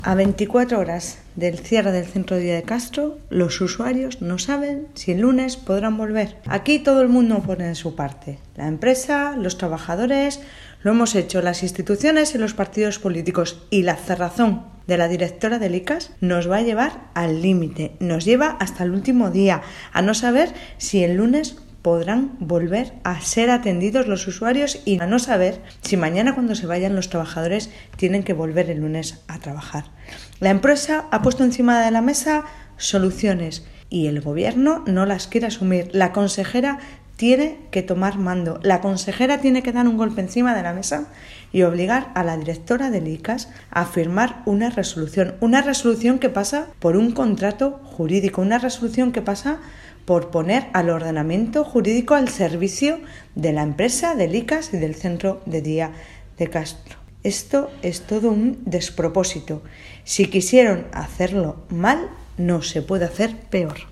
A 24 horas del cierre del centro de día de Castro, los usuarios no saben si el lunes podrán volver. Aquí todo el mundo pone de su parte. La empresa, los trabajadores, lo hemos hecho las instituciones y los partidos políticos. Y la cerrazón de la directora del ICAS nos va a llevar al límite. Nos lleva hasta el último día, a no saber si el lunes podrán volver a ser atendidos los usuarios y a no saber si mañana cuando se vayan los trabajadores tienen que volver el lunes a trabajar. La empresa ha puesto encima de la mesa soluciones y el gobierno no las quiere asumir. La consejera tiene que tomar mando. La consejera tiene que dar un golpe encima de la mesa y obligar a la directora del ICAS a firmar una resolución que pasa por un contrato jurídico, una resolución que pasa por poner al ordenamiento jurídico al servicio de la empresa, del ICAS y del centro de día de Castro. Esto es todo un despropósito. Si quisieron hacerlo mal, no se puede hacer peor.